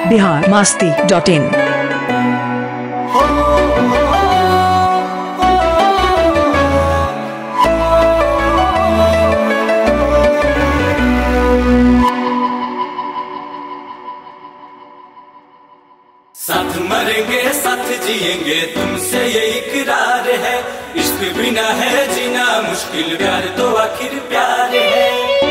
biharmasti.in। साथ मरेंगे साथ जिएंगे तुमसे ये इकरार है, इश्क बिना है जीना मुश्किल, प्यार तो आखिर प्यार है।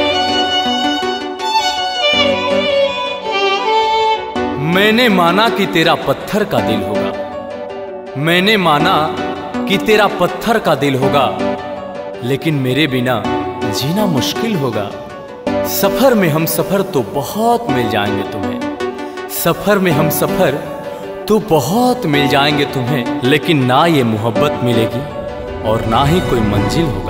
मैंने माना कि तेरा पत्थर का दिल होगा, मैंने माना कि तेरा पत्थर का दिल होगा, लेकिन मेरे बिना जीना मुश्किल होगा। सफर में हम सफर तो बहुत मिल जाएंगे तुम्हें, सफर में हम सफर तो बहुत मिल जाएंगे तुम्हें, लेकिन ना ये मोहब्बत मिलेगी और ना ही कोई मंजिल होगा।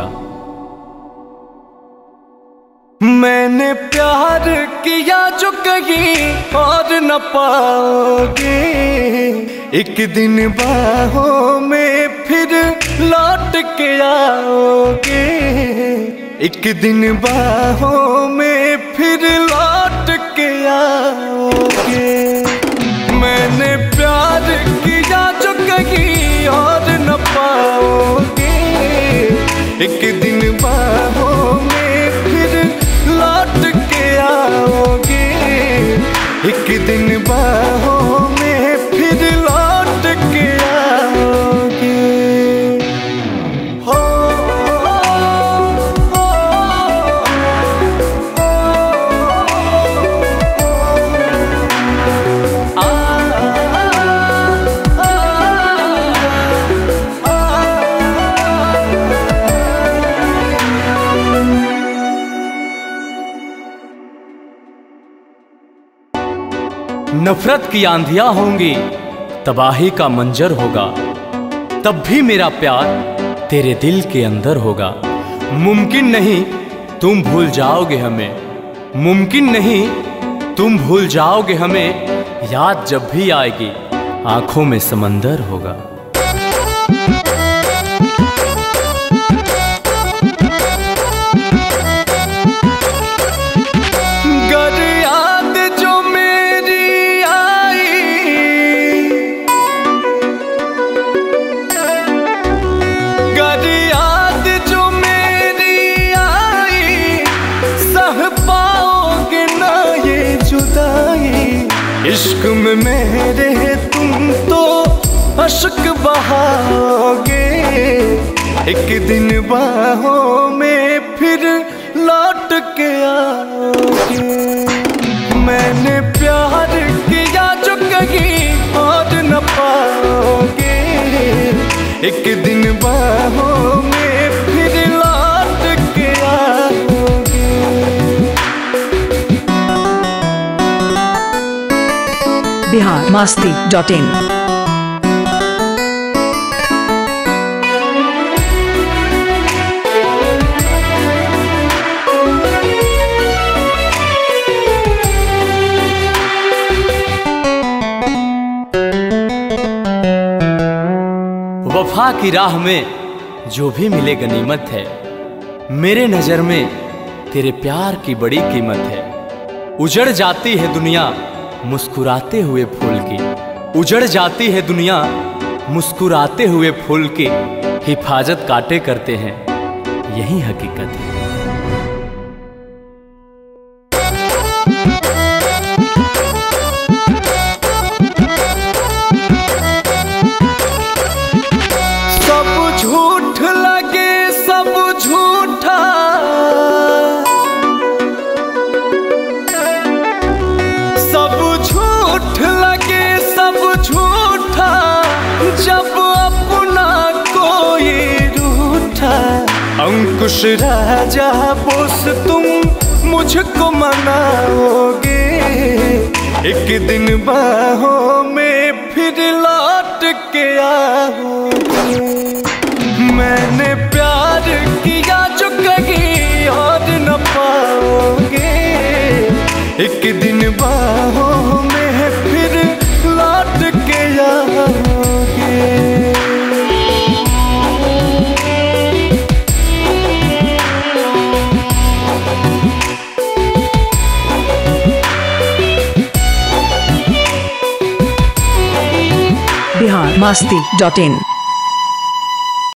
मैंने प्यार किया जो कहीं और न पाओगे, एक दिन बाहों में फिर लौट के आओगे, एक दिन बाहों में फिर लौट के आओगे। मैंने प्यार किया जो कहीं और न पाओगे, एक दिन बाहों में फिर लौट के आओगे, एक दिन बाहों में फिर लौट के आओगे। हो नफरत की आंधियां होंगी, तबाही का मंजर होगा, तब भी मेरा प्यार तेरे दिल के अंदर होगा। मुमकिन नहीं तुम भूल जाओगे हमें, मुमकिन नहीं तुम भूल जाओगे हमें, याद जब भी आएगी आंखों में समंदर होगा। इश्क में मेरे तुम तो अश्क बहाओगे, एक दिन बाहों में फिर लौट के आओगे। मैंने प्यार किया जो कहीं और न पाओगे, एक दिन बाहों में फिर लौट के आओगे। biharmasti.in। वफा की राह में जो भी मिले गनीमत है, मेरे नजर में तेरे प्यार की बड़ी कीमत है। उजड़ जाती है दुनिया मुस्कुराते हुए फूल की, उजड़ जाती है दुनिया मुस्कुराते हुए फूल की, हिफाजत कांटे करते हैं यही हकीकत है। सब झूठ लगे सब झूठा, लगे सब झूठा, जब अपना कोई रूठा। अंकुश राजा बोस तुम मुझको मनाओगे, एक दिन बाहों में फिर लौट के आओगे। मैंने प्यार किया जो कहीं और न पाओगे, एक दिन बाहों में फिर लौट के आओगे। biharmasti.in